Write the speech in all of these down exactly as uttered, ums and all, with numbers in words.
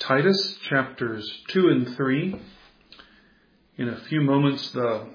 Titus chapters two and three. In a few moments, the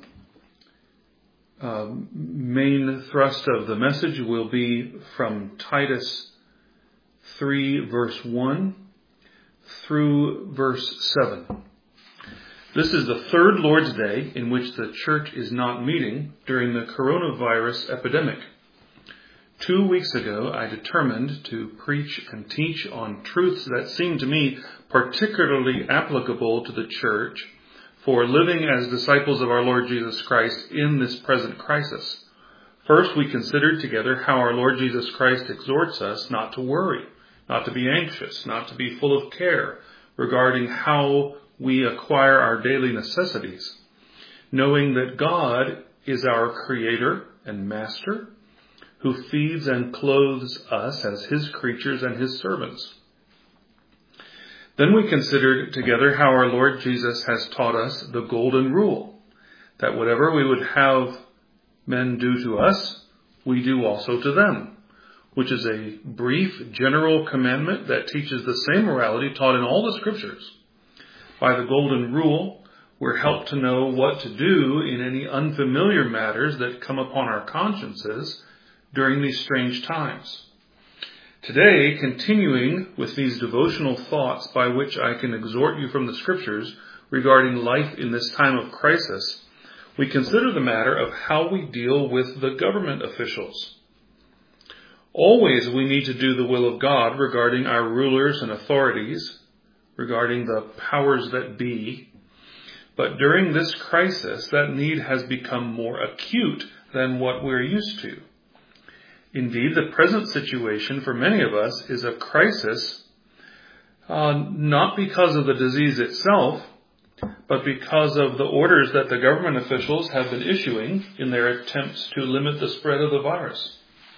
uh, main thrust of the message will be from Titus three verse one through verse seven. This is the third Lord's Day in which the church is not meeting during the coronavirus epidemic. Two weeks ago, I determined to preach and teach on truths that seemed to me particularly applicable to the church for living as disciples of our Lord Jesus Christ in this present crisis. First, we considered together how our Lord Jesus Christ exhorts us not to worry, not to be anxious, not to be full of care regarding how we acquire our daily necessities, knowing that God is our Creator and Master, who feeds and clothes us as His creatures and His servants. Then we considered together how our Lord Jesus has taught us the golden rule, that whatever we would have men do to us, we do also to them, which is a brief general commandment that teaches the same morality taught in all the Scriptures. By the golden rule, we're helped to know what to do in any unfamiliar matters that come upon our consciences during these strange times. Today, continuing with these devotional thoughts by which I can exhort you from the Scriptures regarding life in this time of crisis, we consider the matter of how we deal with the government officials. Always we need to do the will of God regarding our rulers and authorities, regarding the powers that be. But during this crisis, that need has become more acute than what we're used to. Indeed, the present situation for many of us is a crisis, uh, not because of the disease itself, but because of the orders that the government officials have been issuing in their attempts to limit the spread of the virus.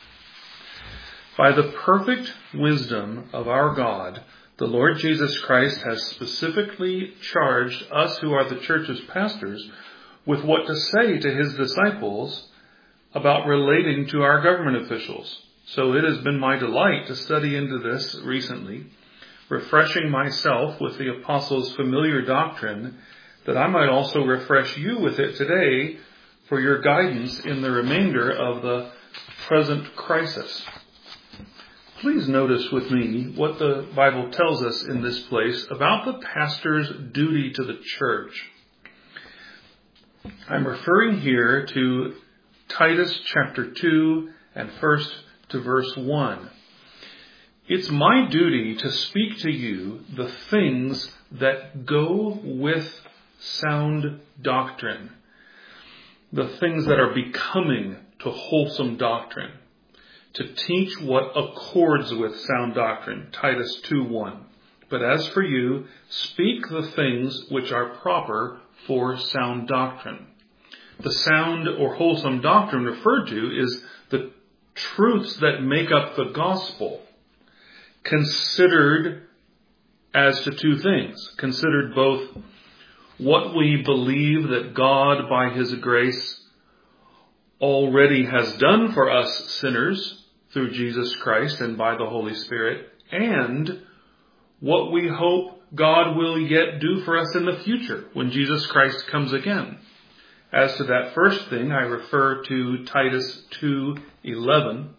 By the perfect wisdom of our God, the Lord Jesus Christ has specifically charged us who are the church's pastors with what to say to His disciples about relating to our government officials. So it has been my delight to study into this recently, refreshing myself with the apostles' familiar doctrine, that I might also refresh you with it today for your guidance in the remainder of the present crisis. Please notice with me what the Bible tells us in this place about the pastor's duty to the church. I'm referring here to Titus chapter two and first to verse one. It's my duty to speak to you the things that go with sound doctrine, the things that are becoming to wholesome doctrine, to teach what accords with sound doctrine, Titus two one. But as for you, speak the things which are proper for sound doctrine. The sound or wholesome doctrine referred to is the truths that make up the gospel, considered as to two things. Considered both what we believe that God, by His grace, already has done for us sinners through Jesus Christ and by the Holy Spirit, and what we hope God will yet do for us in the future when Jesus Christ comes again. As to that first thing, I refer to Titus two eleven,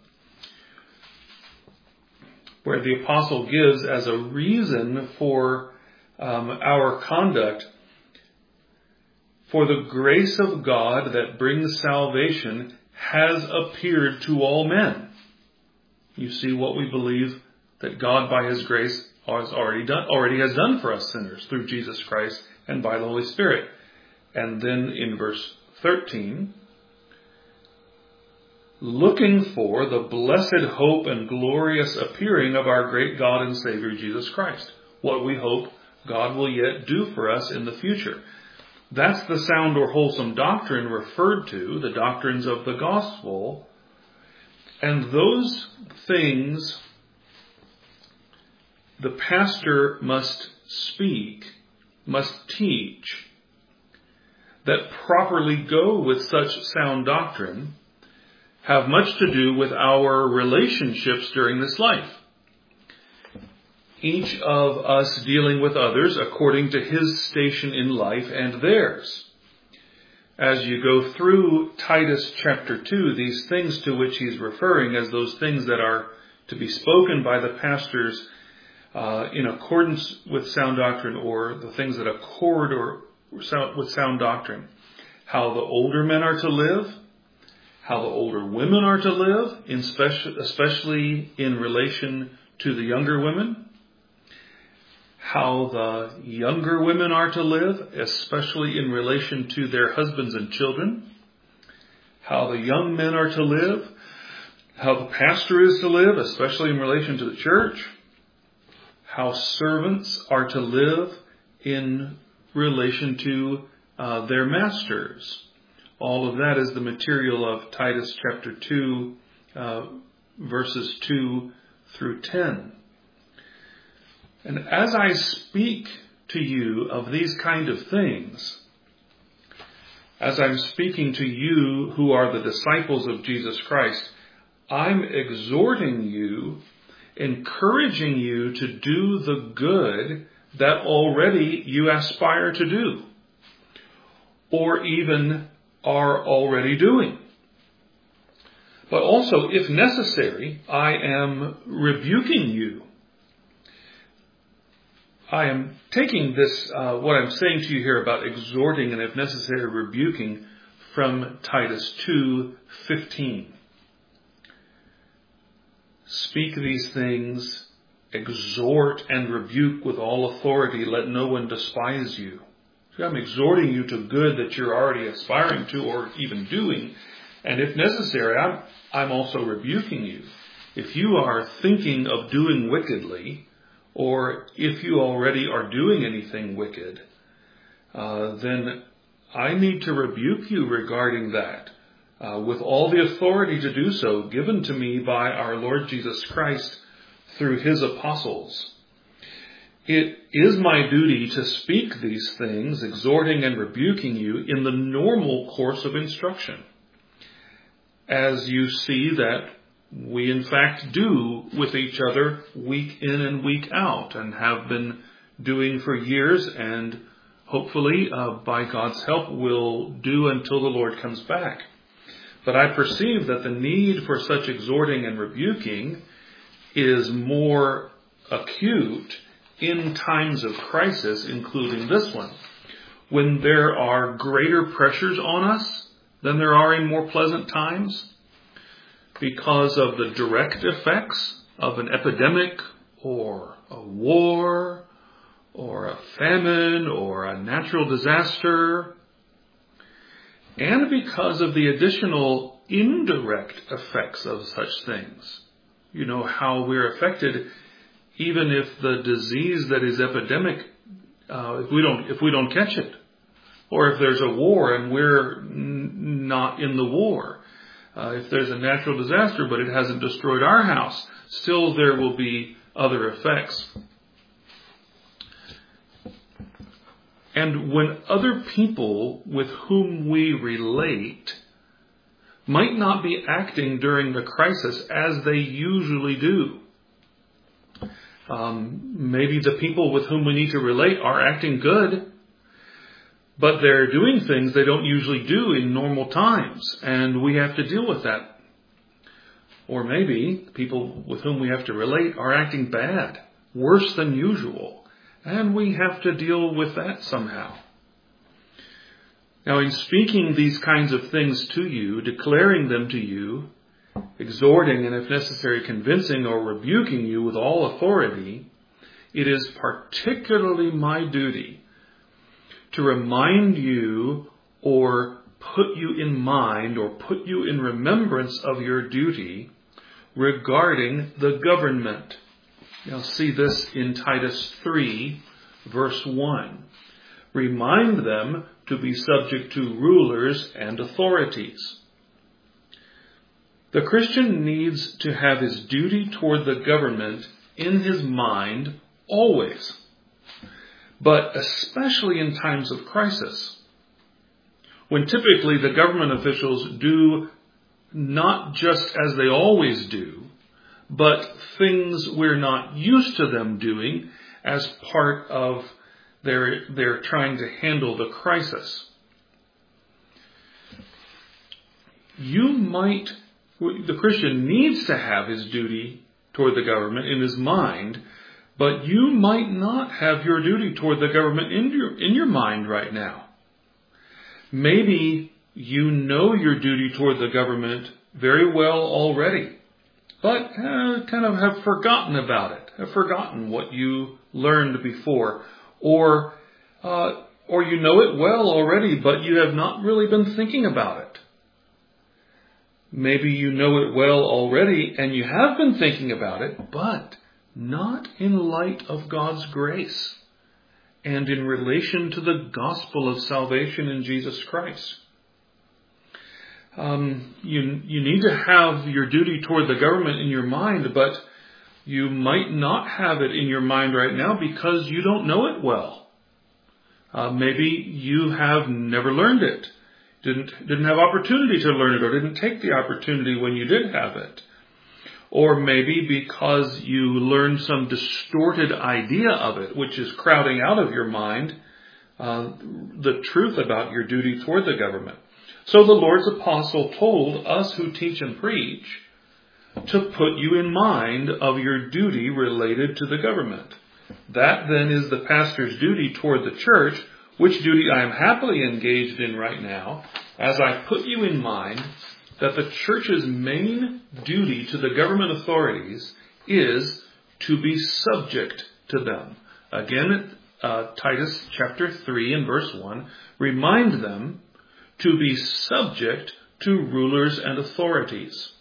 where the apostle gives as a reason for um, our conduct, for the grace of God that brings salvation has appeared to all men. You see what we believe that God by His grace has already done, already has done for us sinners through Jesus Christ and by the Holy Spirit. And then in verse thirteen, looking for the blessed hope and glorious appearing of our great God and Savior Jesus Christ, what we hope God will yet do for us in the future. That's the sound or wholesome doctrine referred to, the doctrines of the gospel. And those things the pastor must speak, must teach, that properly go with such sound doctrine, have much to do with our relationships during this life. each of us dealing with others according to his station in life and theirs. As you go through Titus chapter two, these things to which he's referring as those things that are to be spoken by the pastors uh, in accordance with sound doctrine, or the things that accord or sound, with sound doctrine. How the older men are to live, how the older women are to live, in special, especially in relation to the younger women. How the younger women are to live, especially in relation to their husbands and children. How the young men are to live. How the pastor is to live, especially in relation to the church. How servants are to live in relation to uh, their masters. All of that is the material of Titus chapter two, uh, verses two through ten. And as I speak to you of these kind of things, as I'm speaking to you who are the disciples of Jesus Christ, I'm exhorting you, encouraging you to do the good that already you aspire to do, or even are already doing. But also, if necessary, I am rebuking you. I am taking this, uh, what I'm saying to you here about exhorting and, if necessary, rebuking, from Titus two fifteen. Speak these things, exhort and rebuke with all authority. Let no one despise you. See, I'm exhorting you to good that you're already aspiring to or even doing. And if necessary, I'm, I'm also rebuking you. If you are thinking of doing wickedly, or if you already are doing anything wicked, uh, then I need to rebuke you regarding that, uh, with all the authority to do so given to me by our Lord Jesus Christ through his apostles. It is my duty to speak these things, exhorting and rebuking you in the normal course of instruction, as you see that we in fact do with each other week in and week out, and have been doing for years, and hopefully uh, by God's help will do until the Lord comes back. But I perceive that the need for such exhorting and rebuking is more acute in times of crisis, including this one, when there are greater pressures on us than there are in more pleasant times, because of the direct effects of an epidemic or a war or a famine or a natural disaster, and because of the additional indirect effects of such things. You know how we're affected even if the disease that is epidemic, uh, if we don't if we don't catch it, or if there's a war and we're n- not in the war. Uh, if there's a natural disaster, but it hasn't destroyed our house, still there will be other effects. And when other people with whom we relate might not be acting during the crisis as they usually do, um, maybe the people with whom we need to relate are acting good, but they're doing things they don't usually do in normal times, and we have to deal with that. Or maybe people with whom we have to relate are acting bad, worse than usual, and we have to deal with that somehow. Now, in speaking these kinds of things to you, declaring them to you, exhorting and, if necessary, convincing or rebuking you with all authority, it is particularly my duty to remind you or put you in mind or put you in remembrance of your duty regarding the government. You'll see this in Titus three, verse one. Remind them to be subject to rulers and authorities. The Christian needs to have his duty toward the government in his mind always, but especially in times of crisis, when typically the government officials do not just as they always do, but things we're not used to them doing as part of their, their trying to handle the crisis. You might, the Christian needs to have his duty toward the government in his mind, but you might not have your duty toward the government in your, in your mind right now. Maybe you know your duty toward the government very well already, but uh, kind of have forgotten about it, have forgotten what you learned before, or uh, or you know it well already, but you have not really been thinking about it. Maybe you know it well already and you have been thinking about it, but not in light of God's grace and in relation to the gospel of salvation in Jesus Christ. Um, you, you need to have your duty toward the government in your mind, but you might not have it in your mind right now because you don't know it well. Uh, maybe you have never learned it, didn't, didn't have opportunity to learn it, or didn't take the opportunity when you did have it. Or maybe because you learned some distorted idea of it, which is crowding out of your mind uh, the truth about your duty toward the government. So the Lord's apostle told us who teach and preach to put you in mind of your duty related to the government. That then is the pastor's duty toward the church, which duty I am happily engaged in right now, as I put you in mind that the church's main duty to the government authorities is to be subject to them. Again, uh, Titus chapter three and verse one, remind them to be subject to rulers and authorities.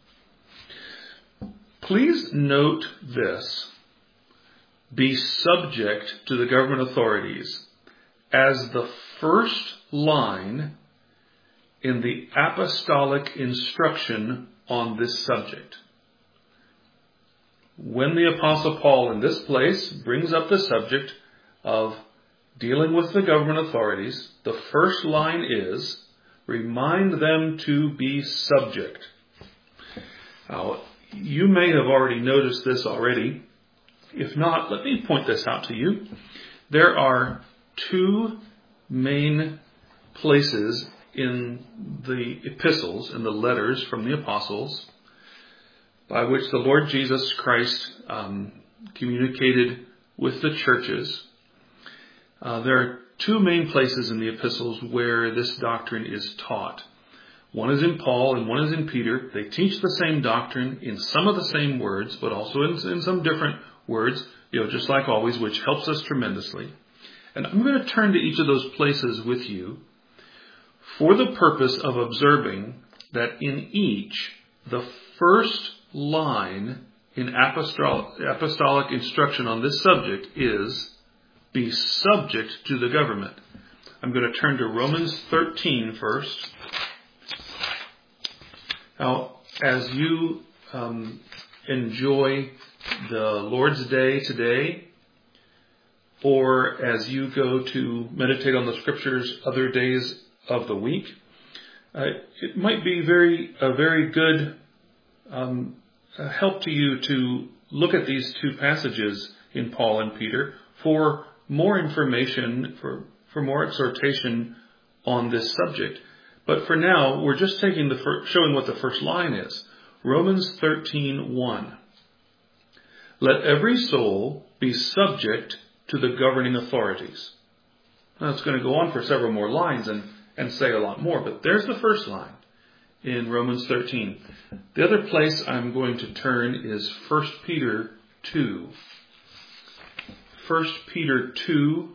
Please note this: be subject to the government authorities as the first line in the apostolic instruction on this subject. When the Apostle Paul in this place brings up the subject of dealing with the government authorities, the first line is, remind them to be subject. Now, you may have already noticed this already. If not, let me point this out to you. There are two main places in the epistles, in the letters from the apostles, by which the Lord Jesus Christ um, communicated with the churches. Uh, there are two main places in the epistles where this doctrine is taught. One is in Paul and one is in Peter. They teach the same doctrine in some of the same words, but also in, in some different words, you know, just like always, which helps us tremendously. And I'm going to turn to each of those places with you for the purpose of observing that in each, the first line in apostolic, apostolic instruction on this subject is, be subject to the government. I'm going to turn to Romans thirteen first. Now, as you um, enjoy the Lord's Day today, or as you go to meditate on the scriptures other days of the week, uh, it might be very a very good um, help to you to look at these two passages in Paul and Peter for more information, for, for more exhortation on this subject. But for now, we're just taking the fir- showing what the first line is. Romans thirteen one. Let every soul be subject to the governing authorities. Now, it's going to go on for several more lines and, and say a lot more, but there's the first line in Romans thirteen. The other place I'm going to turn is First Peter two. First Peter two,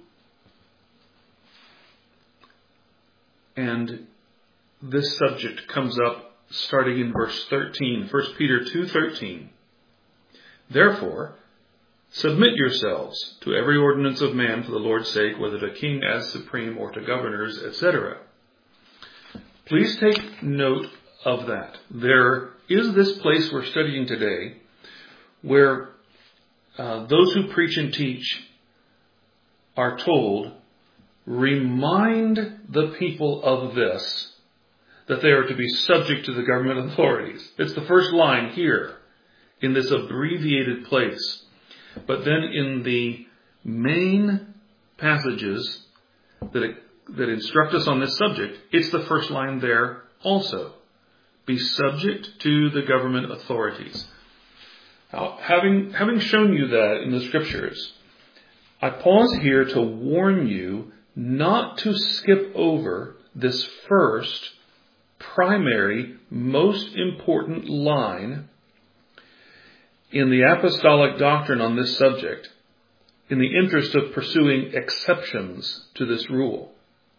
and this subject comes up starting in verse thirteen. First Peter two thirteen. Therefore, submit yourselves to every ordinance of man for the Lord's sake, whether to king as supreme or to governors, et cetera. Please take note of that. There is this place we're studying today where uh, those who preach and teach are told, remind the people of this, that they are to be subject to the government authorities. It's the first line here in this abbreviated place. But then in the main passages that, it, that instruct us on this subject, it's the first line there also. Be subject to the government authorities. Now, having, having shown you that in the scriptures, I pause here to warn you not to skip over this first, primary, most important line in the apostolic doctrine on this subject, in the interest of pursuing exceptions to this rule.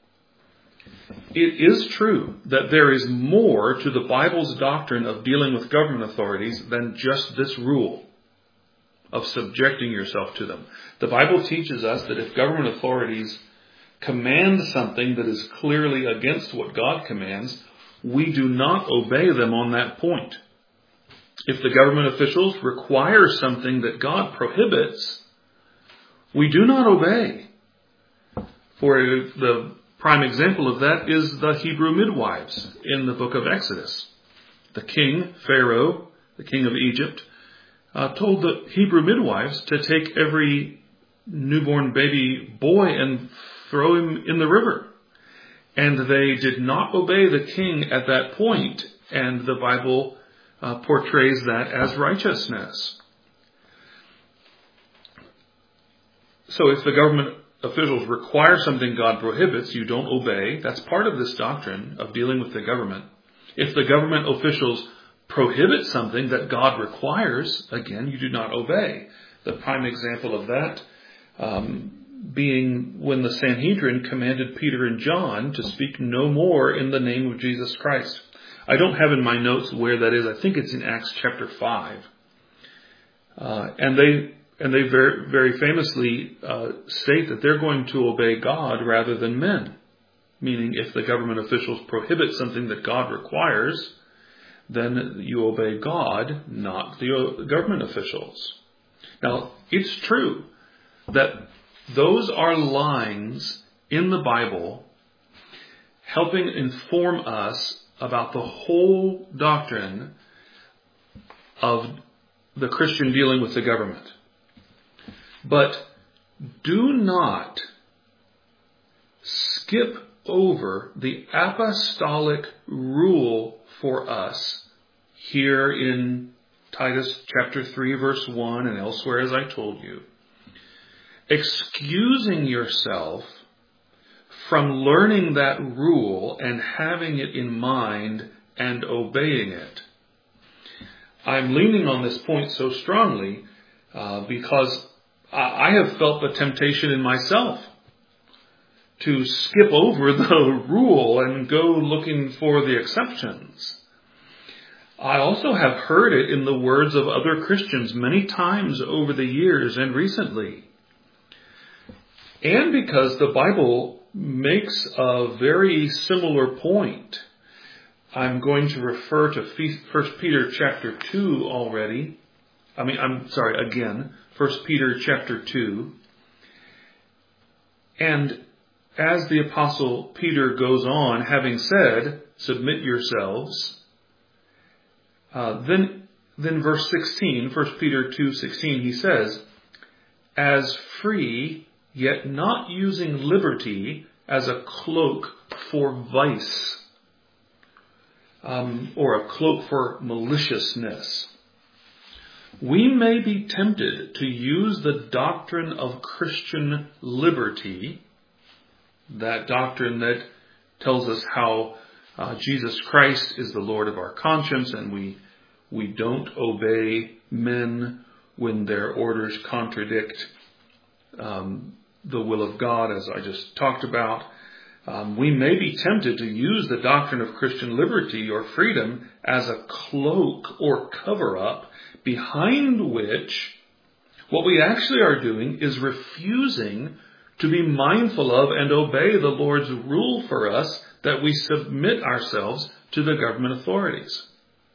It is true that there is more to the Bible's doctrine of dealing with government authorities than just this rule of subjecting yourself to them. The Bible teaches us that if government authorities command something that is clearly against what God commands, we do not obey them on that point. If the government officials require something that God prohibits, we do not obey. For the prime example of that is the Hebrew midwives in the book of Exodus. The king, Pharaoh, the king of Egypt, uh, told the Hebrew midwives to take every newborn baby boy and throw him in the river. And they did not obey the king at that point, and the Bible uh, portrays that as righteousness. So if the government officials require something God prohibits, you don't obey. That's part of this doctrine of dealing with the government. If the government officials prohibit something that God requires, again, you do not obey. The prime example of that um, being when the Sanhedrin commanded Peter and John to speak no more in the name of Jesus Christ. I don't have in my notes where that is. I think it's in Acts chapter five. Uh, and they and they very, very famously uh, state that they're going to obey God rather than men. Meaning if the government officials prohibit something that God requires, then you obey God, not the government officials. Now, it's true that those are lines in the Bible helping inform us about the whole doctrine of the Christian dealing with the government. But do not skip over the apostolic rule for us here in Titus chapter three verse one and elsewhere, as I told you. Excusing yourself from learning that rule and having it in mind and obeying it. I'm leaning on this point so strongly uh, because I have felt the temptation in myself to skip over the rule and go looking for the exceptions. I also have heard it in the words of other Christians many times over the years and recently. And because the Bible makes a very similar point. I'm going to refer to First Peter chapter two already. I mean, I'm sorry, again, First Peter chapter two. And as the Apostle Peter goes on, having said, submit yourselves, uh, then, then verse sixteen, First Peter two sixteen, he says, as free, yet not using liberty as a cloak for vice, um, or a cloak for maliciousness. We may be tempted to use the doctrine of Christian liberty, that doctrine that tells us how uh, Jesus Christ is the Lord of our conscience, and we we don't obey men when their orders contradict um, the will of God, as I just talked about. Um, we may be tempted to use the doctrine of Christian liberty or freedom as a cloak or cover-up behind which what we actually are doing is refusing to be mindful of and obey the Lord's rule for us that we submit ourselves to the government authorities.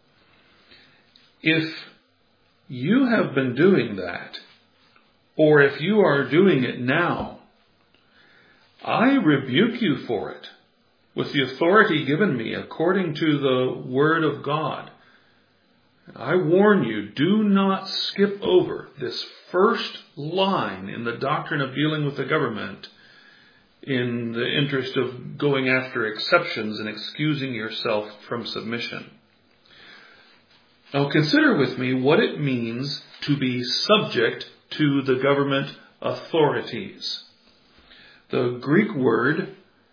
If you have been doing that, or if you are doing it now, I rebuke you for it with the authority given me according to the Word of God. I warn you, do not skip over this first line in the doctrine of dealing with the government in the interest of going after exceptions and excusing yourself from submission. Now consider with me what it means to be subject to the government authorities. The Greek word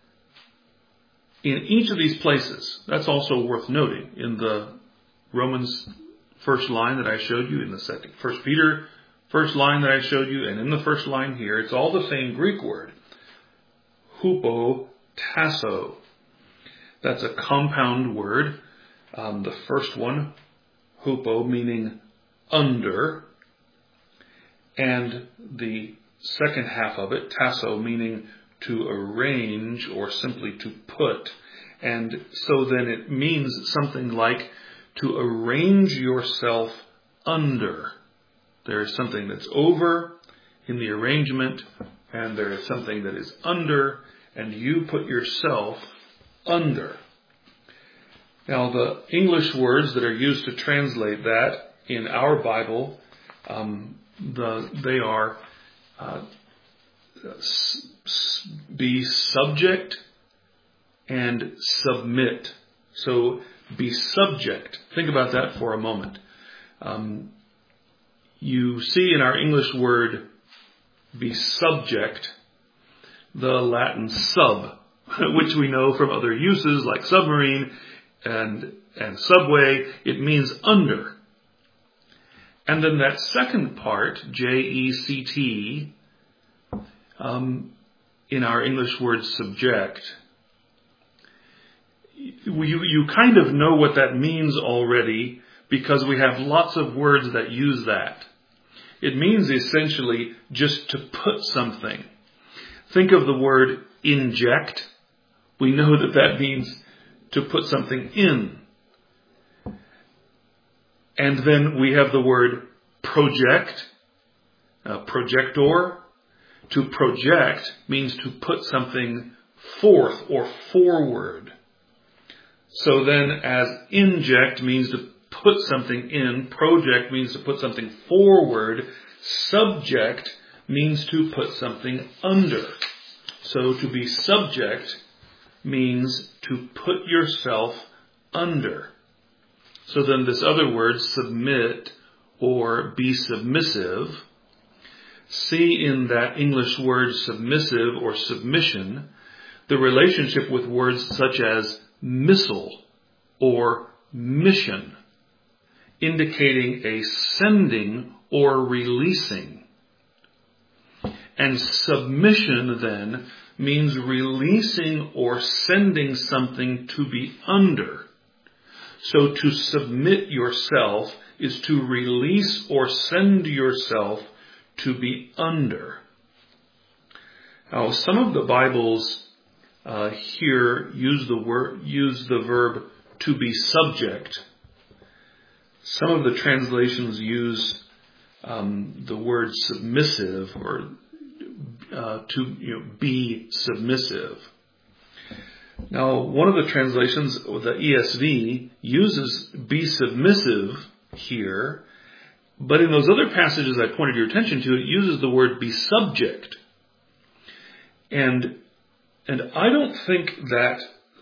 in each of these places, that's also worth noting, in the Romans first line that I showed you, in the second, First Peter first line that I showed you, and in the first line here, it's all the same Greek word, hupotasso. That's a compound word. Um, the first one, hupo, meaning under, and the second half of it, tasso, meaning to arrange or simply to put. And so then it means something like to arrange yourself under. There is something that's over in the arrangement, and there is something that is under, and you put yourself under. Now, the English words that are used to translate that in our Bible, um, the, they are uh, s- s- be subject and submit. So be subject. Think about that for a moment. Um, you see in our English word be subject the Latin sub, which we know from other uses like submarine and and subway. It means under. And then that second part, J E C T, um, in our English word subject, you, you kind of know what that means already because we have lots of words that use that. It means essentially just to put something. Think of the word inject. We know that that means to put something in. And then we have the word project, uh, projector. To project means to put something forth or forward. So then as inject means to put something in, project means to put something forward, subject means to put something under. So to be subject means to put yourself under. So then this other word, submit or be submissive, see in that English word submissive or submission the relationship with words such as missile or mission, indicating a sending or releasing. And submission then means releasing or sending something to be under. So to submit yourself is to release or send yourself to be under. Now, some of the Bibles uh, here use the word, use the verb to be subject. Some of the translations use um, the word submissive or uh, to you know, be submissive. Now, one of the translations, the E S V, uses be submissive here, but in those other passages I pointed your attention to, it uses the word be subject. And, and I don't think that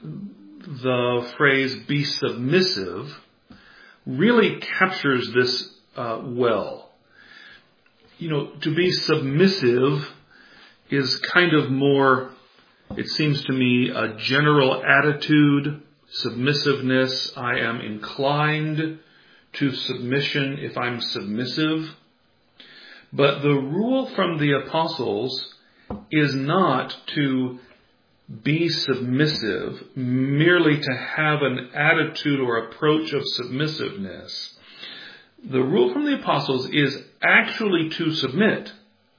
the phrase be submissive really captures this uh, well. You know, to be submissive is kind of more, it seems to me, a general attitude, submissiveness. I am inclined to submission if I'm submissive. But the rule from the apostles is not to be submissive, merely to have an attitude or approach of submissiveness. The rule from the apostles is actually to submit,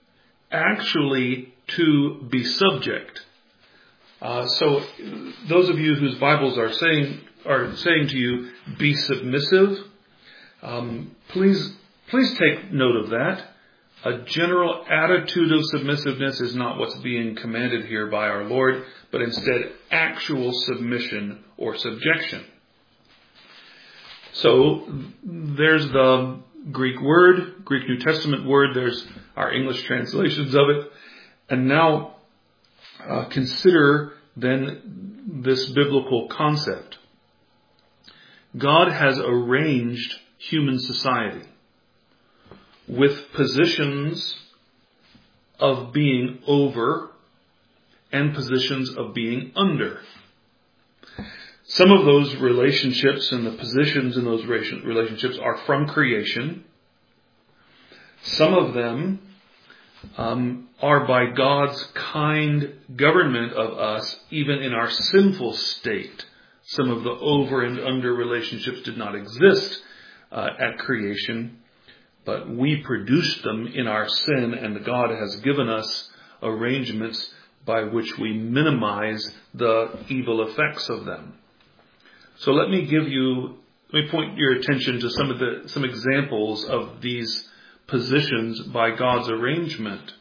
actually to be subject. Uh, so those of you whose Bibles are saying are saying to you, be submissive, um, please please take note of that. A general attitude of submissiveness is not what's being commanded here by our Lord, but instead actual submission or subjection. So there's the Greek word, Greek New Testament word. There's our English translations of it. And now uh, consider then this biblical concept. God has arranged human society with positions of being over and positions of being under. Some of those relationships and the positions in those relationships are from creation. Some of them um, are by God's kind government of us, even in our sinful state. Some of the over and under relationships did not exist uh, at creation, but we produced them in our sin, and God has given us arrangements by which we minimize the evil effects of them. So let me give you, let me point your attention to some of the, some examples of these positions by God's arrangement.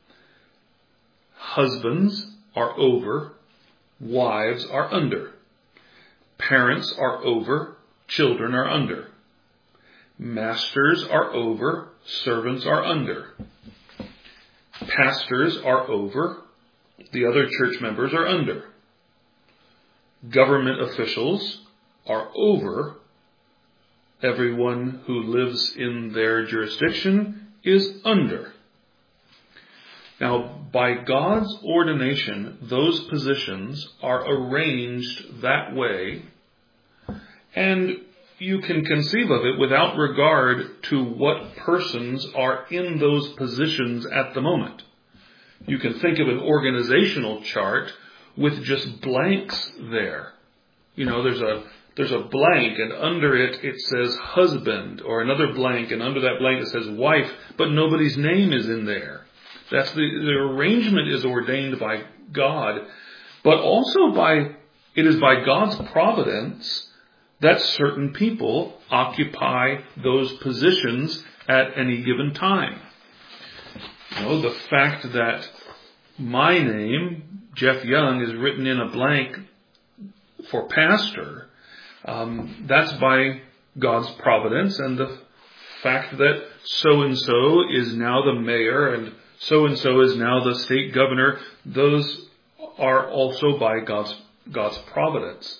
Husbands are over, wives are under. Parents are over, children are under. Masters are over, servants are under. Pastors are over, the other church members are under. Government officials are over, everyone who lives in their jurisdiction is under. Now, by God's ordination, those positions are arranged that way, and you can conceive of it without regard to what persons are in those positions at the moment. You can think of an organizational chart with just blanks there. You know, there's a there's a blank, and under it it says husband, or another blank, and under that blank it says wife, but nobody's name is in there. That's the, the arrangement is ordained by God, but also by it is by God's providence that certain people occupy those positions at any given time. You know, the fact that my name, Jeff Young, is written in a blank for pastor, um, that's by God's providence, and the fact that so-and-so is now the mayor and so-and-so is now the state governor, those are also by God's, God's providence.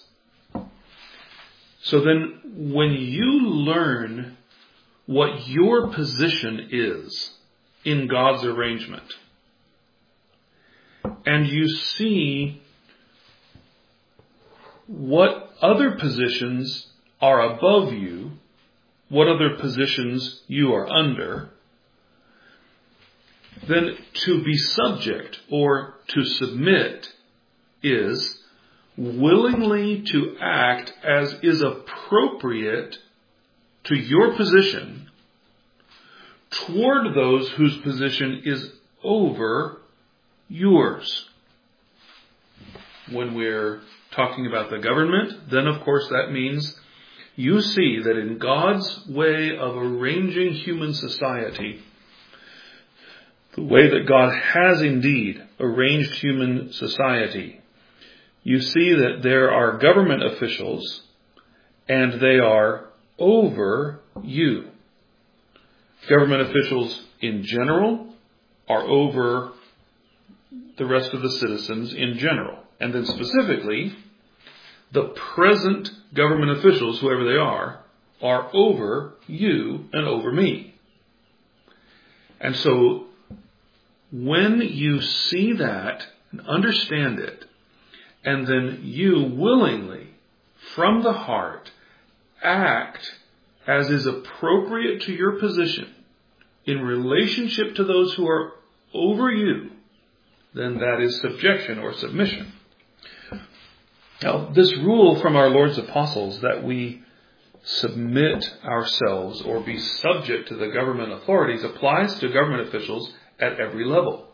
So then when you learn what your position is in God's arrangement, and you see what other positions are above you, what other positions you are under, then to be subject or to submit is willingly to act as is appropriate to your position toward those whose position is over yours. When we're talking about the government, then of course that means you see that in God's way of arranging human society, the way that God has indeed arranged human society, you see that there are government officials and they are over you. Government officials in general are over the rest of the citizens in general. And then specifically, the present government officials, whoever they are, are over you and over me. And so when you see that and understand it, and then you willingly, from the heart, act as is appropriate to your position in relationship to those who are over you, then that is subjection or submission. Now, this rule from our Lord's apostles that we submit ourselves or be subject to the government authorities applies to government officials at every level.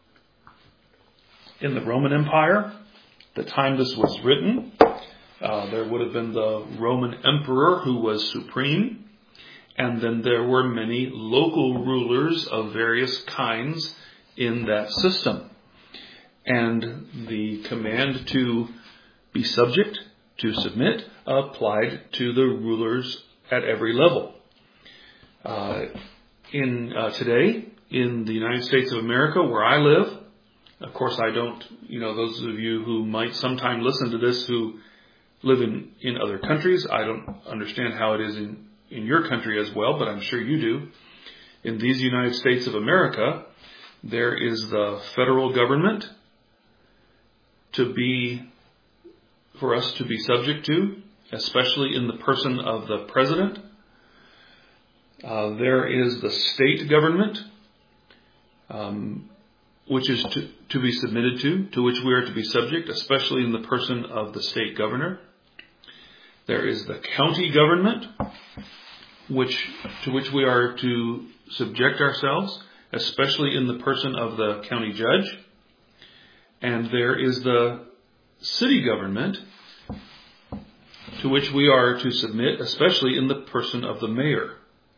In the Roman Empire, the time this was written, uh, there would have been the Roman emperor who was supreme, and then there were many local rulers of various kinds in that system. And the command to be subject, to submit, applied to the rulers at every level. Uh, in uh, today, in the United States of America, where I live, of course I don't, you know, those of you who might sometime listen to this who live in, in other countries, I don't understand how it is in, in your country as well, but I'm sure you do. In these United States of America, there is the federal government to be, for us to be subject to, especially in the person of the president. Uh, there is the state government, um, which is to, to be submitted to, to which we are to be subject, especially in the person of the state governor. There is the county government, which to which we are to subject ourselves, especially in the person of the county judge. And there is the city government, to which we are to submit, especially in the person of the mayor.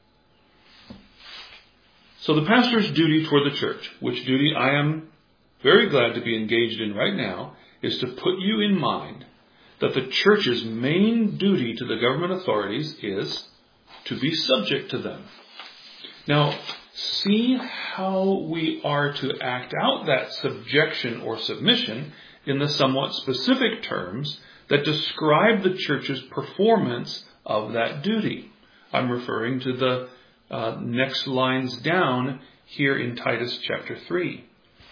So the pastor's duty toward the church, which duty I am very glad to be engaged in right now, is to put you in mind that the church's main duty to the government authorities is to be subject to them. Now, see how we are to act out that subjection or submission in the somewhat specific terms that describe the church's performance of that duty. I'm referring to the uh, next lines down here in Titus chapter three.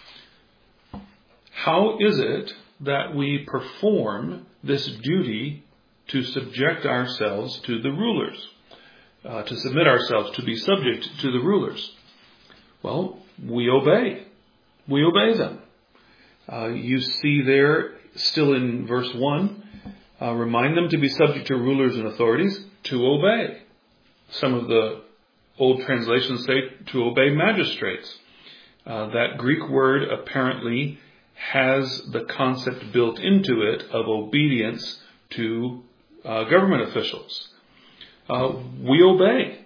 How is it that we perform this duty to subject ourselves to the rulers, uh, to submit ourselves, to be subject to the rulers? Well, we obey. We obey them. Uh, you see there, still in verse one, uh, remind them to be subject to rulers and authorities, to obey. Some of the old translations say to obey magistrates. Uh, that Greek word apparently has the concept built into it of obedience to uh, government officials. Uh, we obey.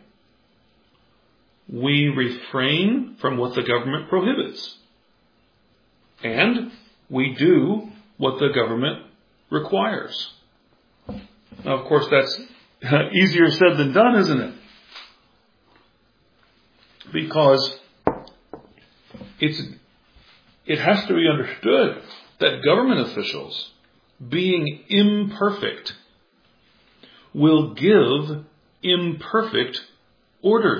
We refrain from what the government prohibits. And we do what the government requires. Now, of course, that's easier said than done, isn't it? Because it's it has to be understood that government officials, being imperfect, will give imperfect orders.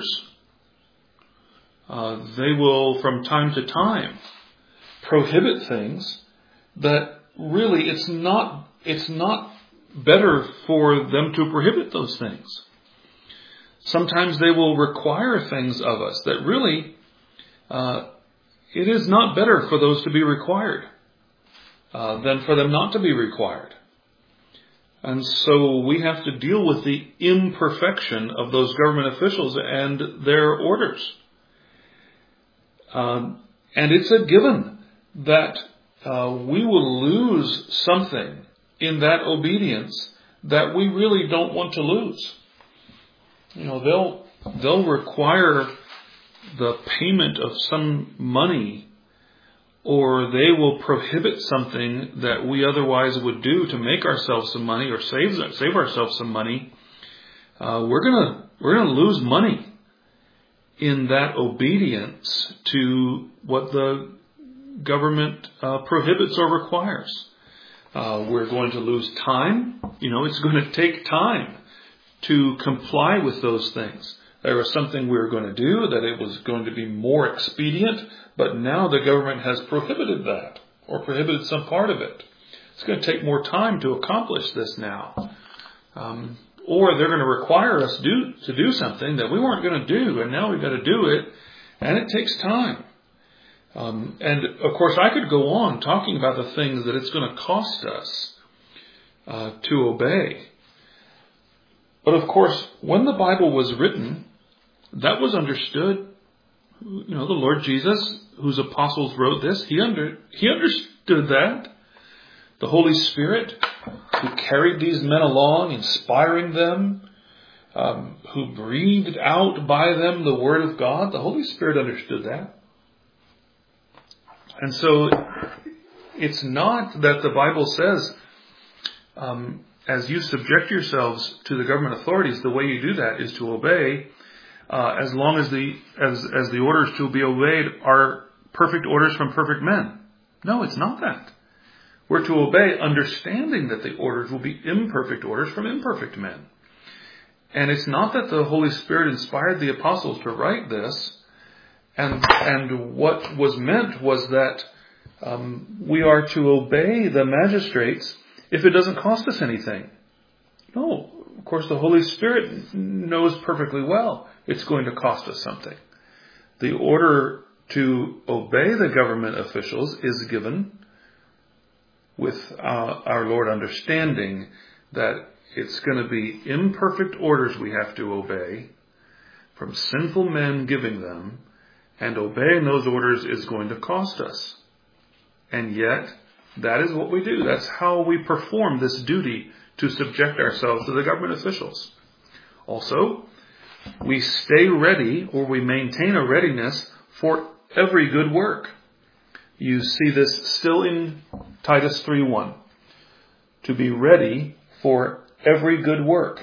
Uh, they will, from time to time, prohibit things that really it's not it's not better for them to prohibit those things. Sometimes they will require things of us that really uh, it is not better for those to be required uh, than for them not to be required. And so we have to deal with the imperfection of those government officials and their orders. Um, and it's a given that uh, we will lose something in that obedience that we really don't want to lose. You know, they'll they'll require the payment of some money, or they will prohibit something that we otherwise would do to make ourselves some money or save save ourselves some money. Uh, we're gonna we're gonna lose money in that obedience to what the government uh, prohibits or requires. Uh, we're going to lose time. You know, it's going to take time to comply with those things. There was something we were going to do that it was going to be more expedient, but now the government has prohibited that or prohibited some part of it. It's going to take more time to accomplish this now. Um, or they're going to require us do, to do something that we weren't going to do, and now we've got to do it, and it takes time. Um, and of course, I could go on talking about the things that it's going to cost us uh, to obey. But of course, when the Bible was written, that was understood. You know, the Lord Jesus, whose apostles wrote this, he under he understood that. The Holy Spirit, who carried these men along, inspiring them, um, who breathed out by them the Word of God, the Holy Spirit understood that. And so it's not that the Bible says um, as you subject yourselves to the government authorities, the way you do that is to obey, uh, as long as the as as the orders to be obeyed are perfect orders from perfect men. No, it's not that. We're to obey, understanding that the orders will be imperfect orders from imperfect men. And it's not that the Holy Spirit inspired the apostles to write this, and and what was meant was that um, we are to obey the magistrates if it doesn't cost us anything. No, of course the Holy Spirit knows perfectly well it's going to cost us something. The order to obey the government officials is given with uh, our Lord understanding that it's going to be imperfect orders we have to obey from sinful men giving them, and obeying those orders is going to cost us. And yet, that is what we do. That's how we perform this duty to subject ourselves to the government officials. Also, we stay ready, or we maintain a readiness for every good work. You see this still in Titus three one. To be ready for every good work.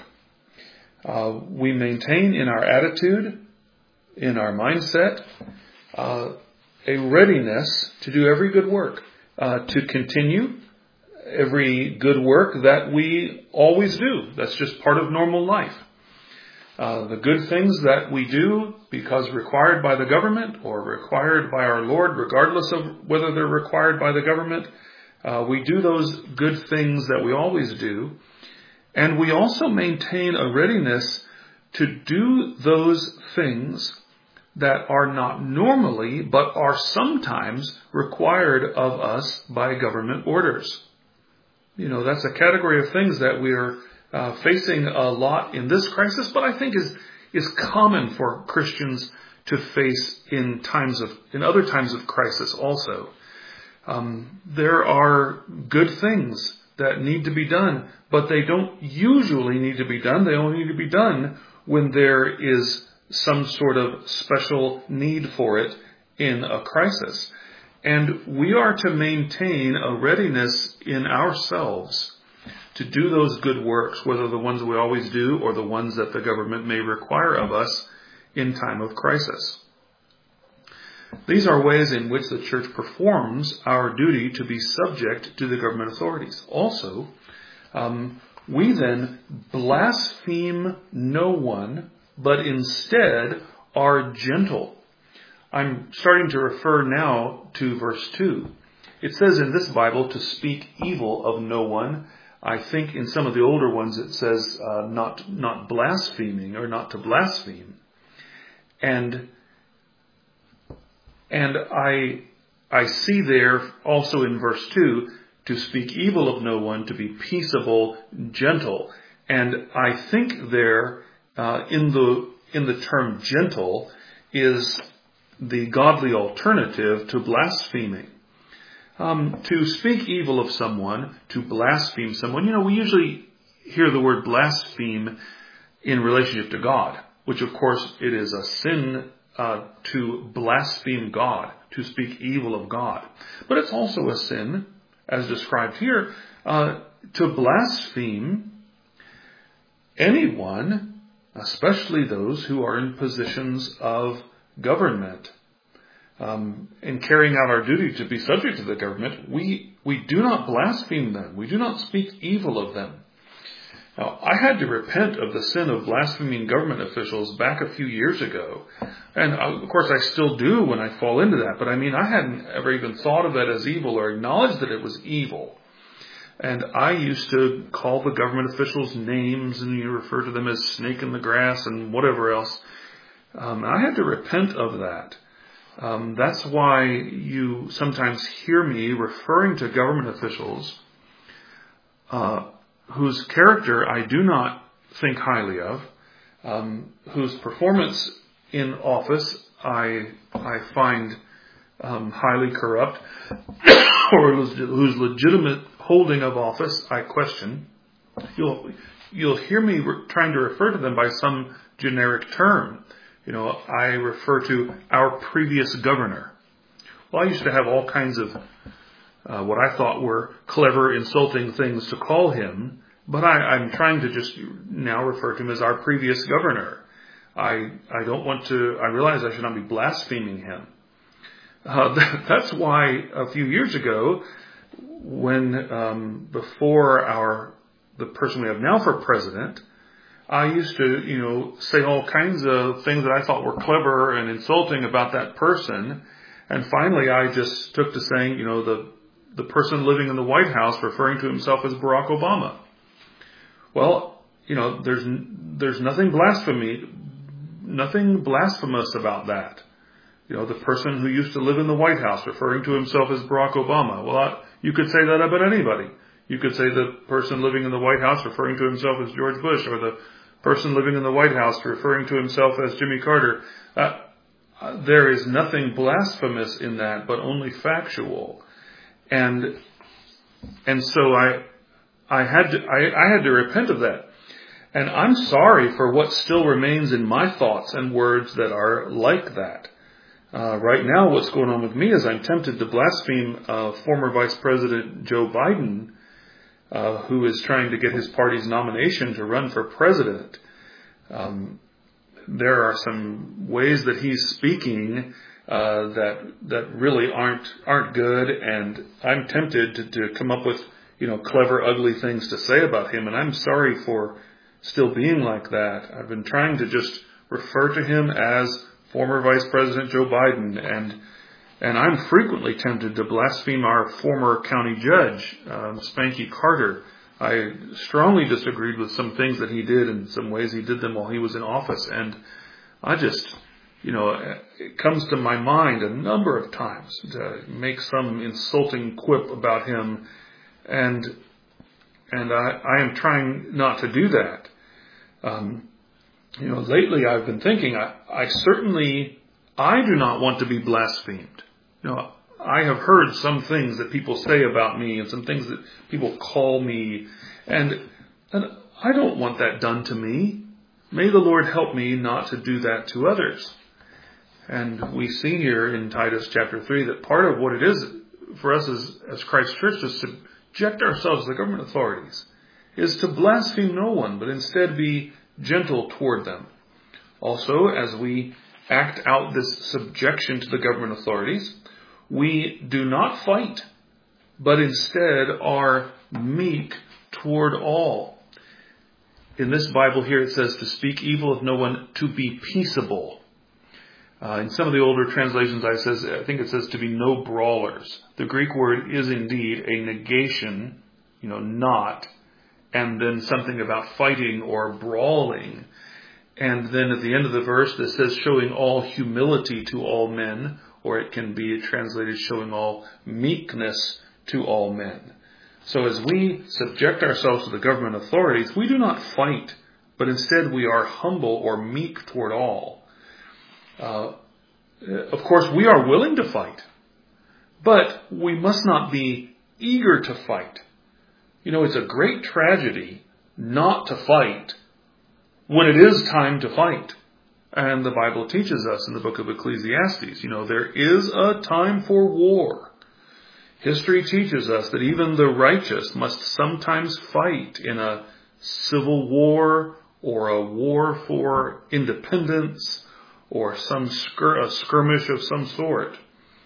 Uh, we maintain in our attitude, in our mindset, uh, a readiness to do every good work. Uh, to continue every good work that we always do. That's just part of normal life. Uh, the good things that we do because required by the government or required by our Lord, regardless of whether they're required by the government, uh, we do those good things that we always do. And we also maintain a readiness to do those things that are not normally, but are sometimes required of us by government orders. You know, that's a category of things that we are uh, facing a lot in this crisis, but I think is is common for Christians to face in times of in other times of crisis also. Um, there are good things that need to be done, but they don't usually need to be done. They only need to be done when there is some sort of special need for it in a crisis. And we are to maintain a readiness in ourselves to do those good works, whether the ones we always do or the ones that the government may require of us in time of crisis. These are ways in which the church performs our duty to be subject to the government authorities. Also, um, we then blaspheme no one, but instead are gentle. I'm starting to refer now to verse two. It says in this Bible to speak evil of no one. I think in some of the older ones it says uh, not not blaspheming or not to blaspheme. And and I I see there also in verse two to speak evil of no one, to be peaceable, gentle. And I think there uh, in the in the term gentle is the godly alternative to blaspheming. Um, to speak evil of someone, to blaspheme someone. You know, we usually hear the word blaspheme in relationship to God, which of course it is a sin uh, to blaspheme God, to speak evil of God. But it's also a sin, as described here, uh, to blaspheme anyone, especially those who are in positions of government. Um, in carrying out our duty to be subject to the government, we, we do not blaspheme them. We do not speak evil of them. Now, I had to repent of the sin of blaspheming government officials back a few years ago. And of course I still do when I fall into that. But I mean, I hadn't ever even thought of it as evil or acknowledged that it was evil. And I used to call the government officials names and you refer to them as snake in the grass and whatever else. Um, I had to repent of that. Um, that's why you sometimes hear me referring to government officials uh, whose character I do not think highly of, um, whose performance in office I I find um, highly corrupt, or whose, whose legitimate holding of office I question. You'll you'll hear me re- trying to refer to them by some generic term. You know, I refer to our previous governor. Well, I used to have all kinds of uh, what I thought were clever, insulting things to call him But I, I'm trying to just now refer to him as our previous governor. I I don't want to, I realize I should not be blaspheming him. Uh, that, that's why a few years ago, when um, before our the person we have now for president, I used to, you know, say all kinds of things that I thought were clever and insulting about that person. And finally, I just took to saying, you know, the the person living in the White House, referring to himself as Barack Obama. Well, you know, there's there's nothing blasphemy, nothing blasphemous about that. You know, the person who used to live in the White House, referring to himself as Barack Obama. Well, I, you could say that about anybody. You could say the person living in the White House, referring to himself as George Bush, or the person living in the White House, referring to himself as Jimmy Carter. Uh, there is nothing blasphemous in that, but only factual. And and so I I had to I, I had to repent of that. And I'm sorry for what still remains in my thoughts and words that are like that. Uh, right now, what's going on with me is I'm tempted to blaspheme uh, former Vice President Joe Biden, uh, who is trying to get his party's nomination to run for president. Um, there are some ways that he's speaking uh, that that really aren't aren't good, and I'm tempted to, to come up with, you know, clever, ugly things to say about him, and I'm sorry for still being like that. I've been trying to just refer to him as former Vice President Joe Biden, and and I'm frequently tempted to blaspheme our former county judge, um, Spanky Carter. I strongly disagreed with some things that he did, and some ways he did them while he was in office, and I just, you know, it comes to my mind a number of times to make some insulting quip about him, and and I, I am trying not to do that. Um, You know, lately I've been thinking, I, I certainly, I do not want to be blasphemed. You know, I have heard some things that people say about me and some things that people call me, and, and I don't want that done to me. May the Lord help me not to do that to others. And we see here in Titus chapter three that part of what it is for us as, as Christ Church to subject ourselves to the government authorities is to blaspheme no one, but instead be gentle toward them. Also, as we act out this subjection to the government authorities, we do not fight, but instead are meek toward all. In this Bible here it says to speak evil of no one, to be peaceable. Uh, in some of the older translations I, says, I think it says to be no brawlers. The Greek word is indeed a negation, you know, not, and then something about fighting or brawling. And then at the end of the verse, it says showing all humility to all men, or it can be translated showing all meekness to all men. So as we subject ourselves to the government authorities, we do not fight, but instead we are humble or meek toward all. Uh, of course, we are willing to fight, but we must not be eager to fight. You know, it's a great tragedy not to fight when it is time to fight. And the Bible teaches us in the book of Ecclesiastes, you know, there is a time for war. History teaches us that even the righteous must sometimes fight in a civil war or a war for independence or some skir- a skirmish of some sort.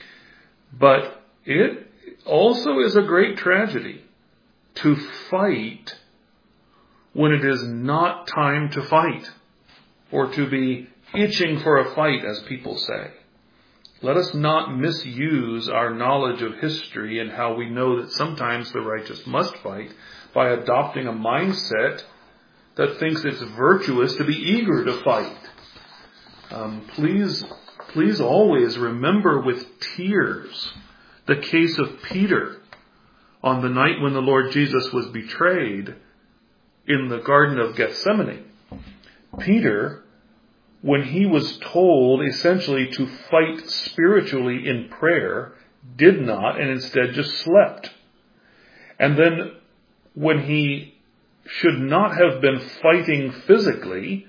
But it also is a great tragedy to fight when it is not time to fight, or to be itching for a fight, as people say. Let us not misuse our knowledge of history and how we know that sometimes the righteous must fight by adopting a mindset that thinks it's virtuous to be eager to fight. Um, please, please always remember with tears the case of Peter on the night when the Lord Jesus was betrayed in the Garden of Gethsemane. Peter, when he was told essentially to fight spiritually in prayer, did not, and instead just slept. And then when he should not have been fighting physically,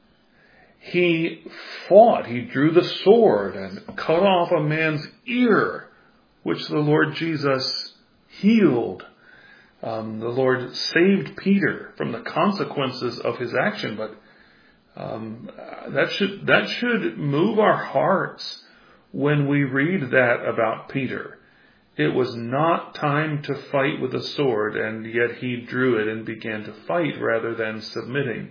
he fought. He drew the sword and cut off a man's ear, which the Lord Jesus healed. Um, the Lord saved Peter from the consequences of his action, but um, that should that should move our hearts when we read that about Peter. It was not time to fight with a sword, and yet he drew it and began to fight rather than submitting.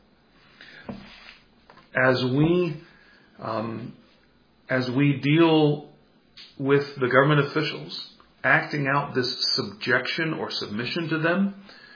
As we um, as we deal with the government officials, acting out this subjection or submission to them,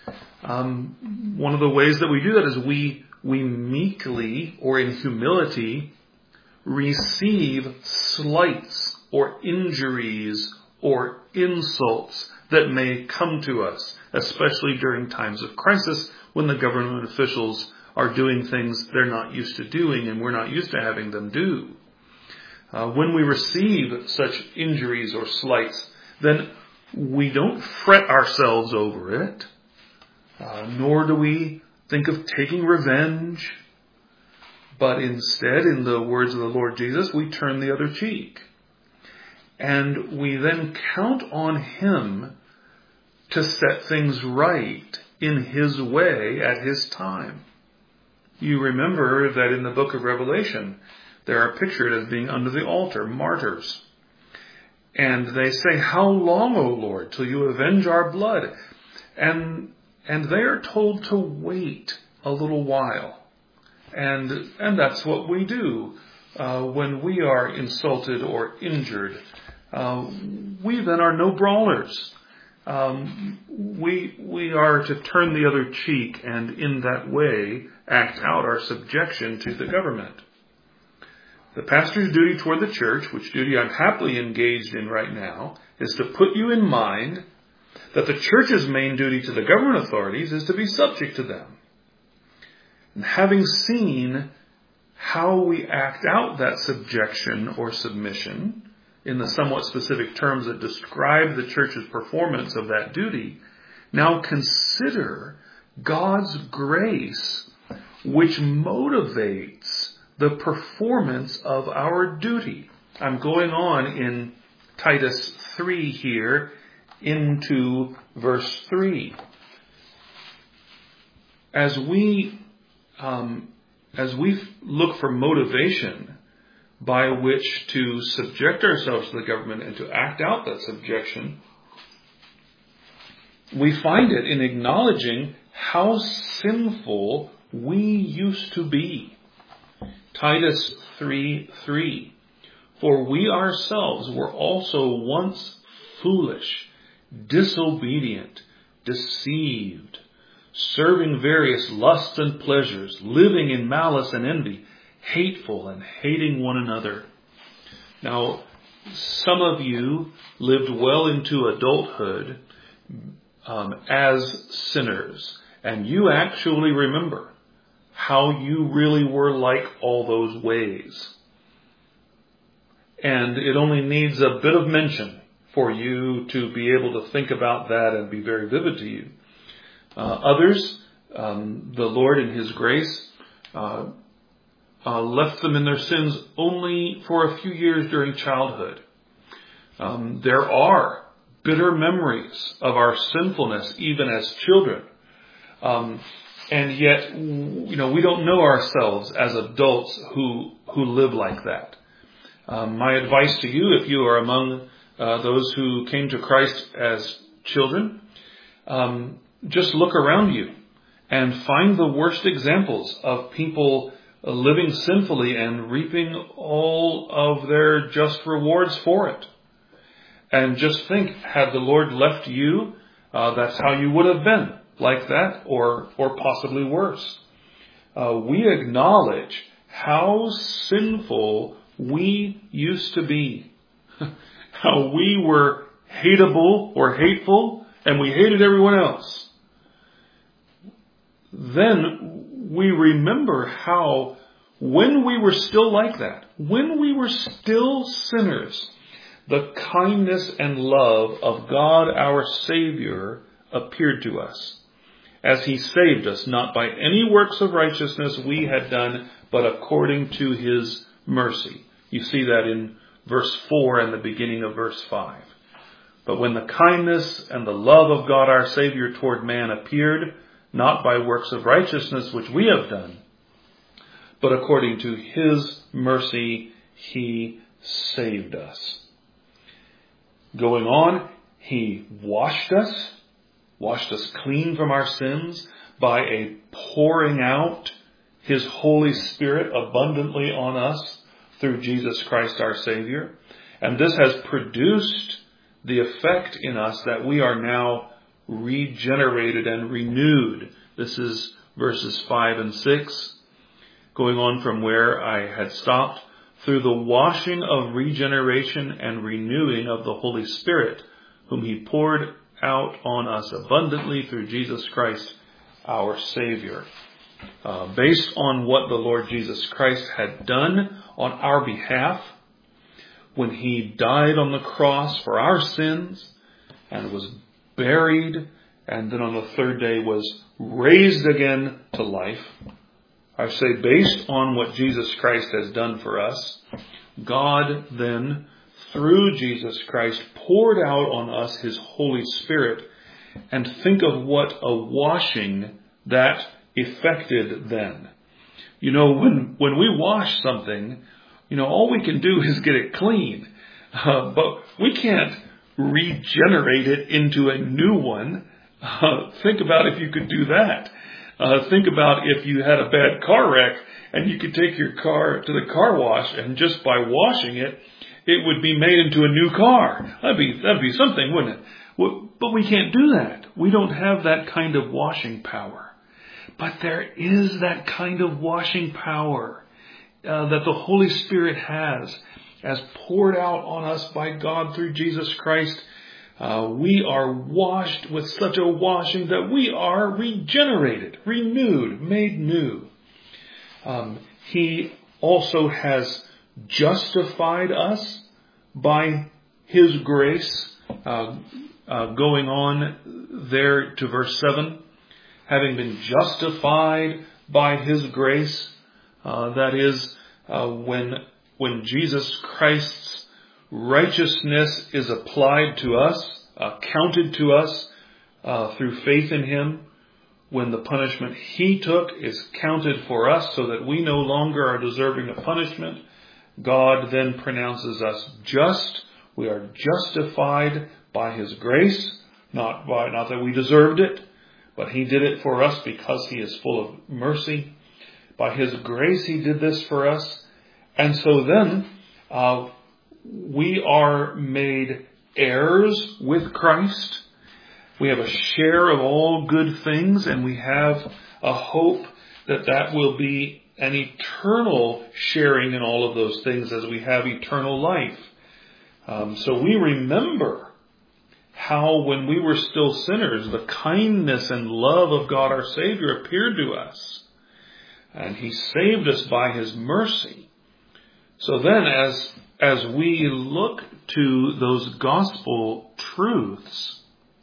um, one of the ways that we do that is we we meekly or in humility receive slights or injuries or insults that may come to us, especially during times of crisis when the government officials are doing things they're not used to doing and we're not used to having them do. Uh, when we receive such injuries or slights, then we don't fret ourselves over it, uh, nor do we think of taking revenge, but instead, in the words of the Lord Jesus, we turn the other cheek. And we then count on Him to set things right in His way at His time. You remember that in the book of Revelation, they are pictured as being under the altar, martyrs. And they say, "How long, O Lord, till you avenge our blood?" And and they are told to wait a little while. And and that's what we do uh, when we are insulted or injured. Uh, we then are no brawlers. Um, we we are to turn the other cheek and in that way act out our subjection to the government. The pastor's duty toward the church, which duty I'm happily engaged in right now, is to put you in mind that the church's main duty to the government authorities is to be subject to them. And having seen how we act out that subjection or submission in the somewhat specific terms that describe the church's performance of that duty, now consider God's grace which motivates the performance of our duty. I'm going on in Titus three here into verse three. As we um, as we look for motivation by which to subject ourselves to the government and to act out that subjection, we find it in acknowledging how sinful we used to be. Titus three three. For we ourselves were also once foolish, disobedient, deceived, serving various lusts and pleasures, living in malice and envy, hateful and hating one another. Now, some of you lived well into adulthood um, as sinners, and you actually remember how you really were like all those ways. And it only needs a bit of mention for you to be able to think about that and be very vivid to you. Uh, others, um, the Lord in His grace, uh, uh, left them in their sins only for a few years during childhood. Um, there are bitter memories of our sinfulness even as children. Um, and yet, you know, we don't know ourselves as adults who, who live like that. Um, my advice to you, if you are among uh, those who came to Christ as children, um, just look around you and find the worst examples of people living sinfully and reaping all of their just rewards for it. And just think, had the Lord left you, uh, that's how you would have been, like that, or or possibly worse. Uh, we acknowledge how sinful we used to be, how we were hateable or hateful, and we hated everyone else. Then we remember how when we were still like that, when we were still sinners, the kindness and love of God our Savior appeared to us, as He saved us, not by any works of righteousness we had done, but according to His mercy. You see that in verse four and the beginning of verse five. But when the kindness and the love of God our Savior toward man appeared, not by works of righteousness which we have done, but according to his mercy he saved us. Going on, he washed us, washed us clean from our sins by a pouring out his Holy Spirit abundantly on us through Jesus Christ our Savior. And this has produced the effect in us that we are now regenerated and renewed. This is verses five and six. Going on from where I had stopped, through the washing of regeneration and renewing of the Holy Spirit, whom he poured out on us abundantly through Jesus Christ, our Savior. Uh, based on what the Lord Jesus Christ had done on our behalf, when he died on the cross for our sins and was buried, and then on the third day was raised again to life, I say based on what Jesus Christ has done for us, God then, through Jesus Christ, poured out on us his Holy Spirit. And think of what a washing that effected then. You know, when, when we wash something, you know, all we can do is get it clean. Uh, but we can't regenerate it into a new one. Uh, think about if you could do that. Uh, think about if you had a bad car wreck and you could take your car to the car wash, and just by washing it, it would be made into a new car. That'd be, that'd be something, wouldn't it? Well, but we can't do that. We don't have that kind of washing power. But there is that kind of washing power uh, that the Holy Spirit has, as poured out on us by God through Jesus Christ. Uh, we are washed with such a washing that we are regenerated, renewed, made new. Um, he also has justified us by his grace. Uh, uh, going on there to verse seven, having been justified by his grace, uh, that is, uh, when when Jesus Christ's righteousness is applied to us, uh, counted to us uh, through faith in him, when the punishment he took is counted for us so that we no longer are deserving of punishment, God then pronounces us just. We are justified by his grace, not by, not that we deserved it, but he did it for us because he is full of mercy. By his grace he did this for us. And so then uh, we are made heirs with Christ. We have a share of all good things, and we have a hope that that will be an eternal sharing in all of those things as we have eternal life. Um, so we remember how when we were still sinners, the kindness and love of God our Savior appeared to us. And he saved us by his mercy. So then as, as we look to those gospel truths,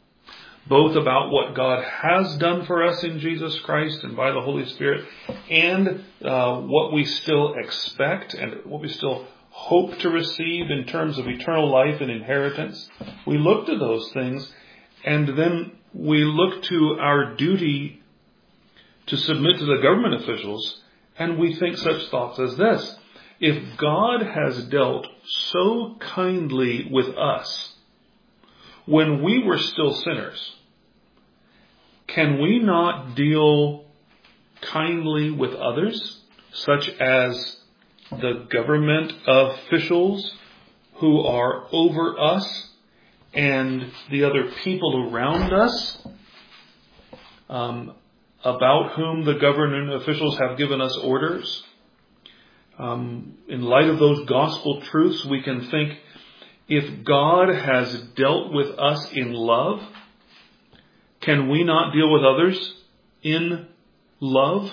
both about what God has done for us in Jesus Christ and by the Holy Spirit, and uh, what we still expect and what we still hope to receive in terms of eternal life and inheritance, we look to those things, and then we look to our duty to submit to the government officials, and we think such thoughts as this: if God has dealt so kindly with us when we were still sinners, can we not deal kindly with others, such as the government officials who are over us and the other people around us, um, about whom the government officials have given us orders? Um, in light of those gospel truths, we can think, if God has dealt with us in love, can we not deal with others in love?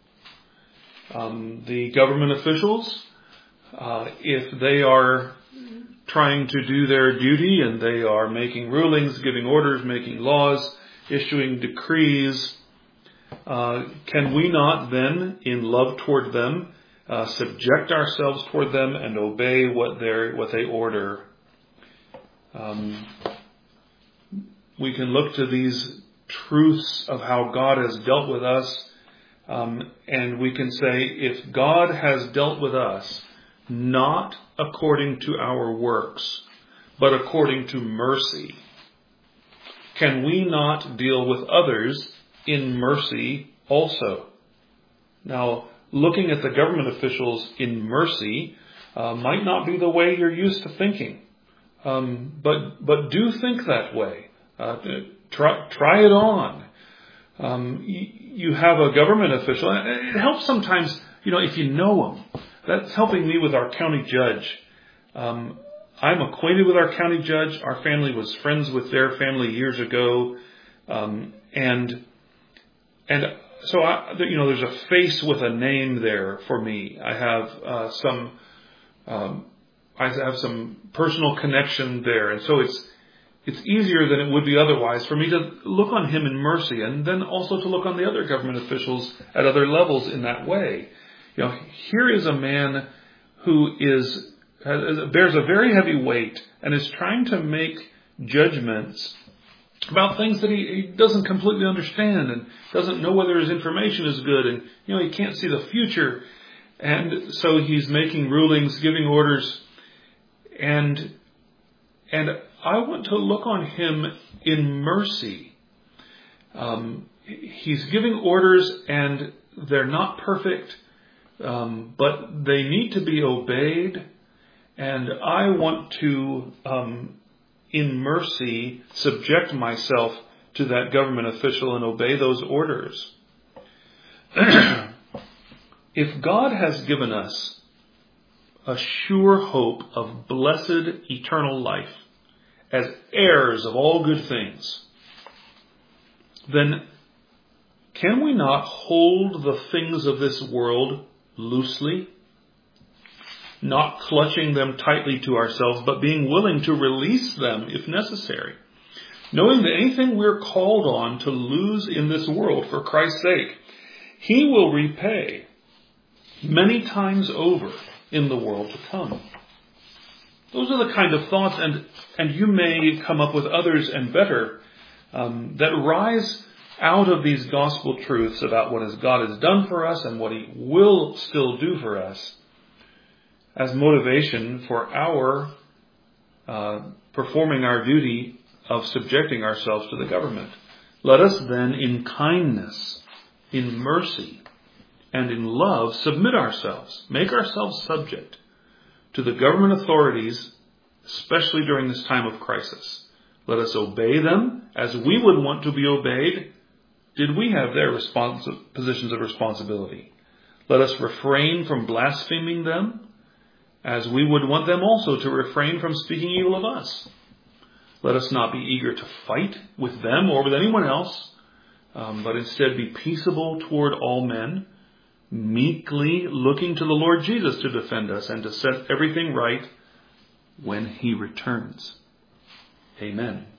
Um, the government officials, uh, if they are trying to do their duty and they are making rulings, giving orders, making laws, issuing decrees, uh, can we not then, in love toward them, uh, subject ourselves toward them and obey what they what they order? Um, we can look to these truths of how God has dealt with us, um, and we can say, if God has dealt with us not according to our works, but according to mercy, can we not deal with others in mercy also? Now, looking at the government officials in mercy uh, might not be the way you're used to thinking. Um, but but do think that way. Uh, try, try it on. Um, you, you have a government official. It helps sometimes, you know, if you know them. That's helping me with our county judge. Um, I'm acquainted with our county judge. Our family was friends with their family years ago. Um, and and so, I, you know, there's a face with a name there for me. I have uh, some... Um, I have some personal connection there, and so it's it's easier than it would be otherwise for me to look on him in mercy, and then also to look on the other government officials at other levels in that way. You know, here is a man who is has, bears a very heavy weight and is trying to make judgments about things that he, he doesn't completely understand and doesn't know whether his information is good, and you know he can't see the future, and so he's making rulings, giving orders. And and I want to look on him in mercy. Um, he's giving orders, and they're not perfect, um, but they need to be obeyed. And I want to, um, in mercy, subject myself to that government official and obey those orders. If God has given us a sure hope of blessed eternal life as heirs of all good things, then can we not hold the things of this world loosely, not clutching them tightly to ourselves, but being willing to release them if necessary, knowing that anything we're called on to lose in this world for Christ's sake, He will repay many times over in the world to come. Those are the kind of thoughts, and and you may come up with others and better um, that rise out of these gospel truths about what has God has done for us and what He will still do for us as motivation for our uh, performing our duty of subjecting ourselves to the government. Let us then, in kindness, in mercy, and in love, submit ourselves, make ourselves subject to the government authorities, especially during this time of crisis. Let us obey them as we would want to be obeyed did we have their respons- positions of responsibility. Let us refrain from blaspheming them as we would want them also to refrain from speaking evil of us. Let us not be eager to fight with them or with anyone else, um, but instead be peaceable toward all men, meekly looking to the Lord Jesus to defend us and to set everything right when He returns. Amen.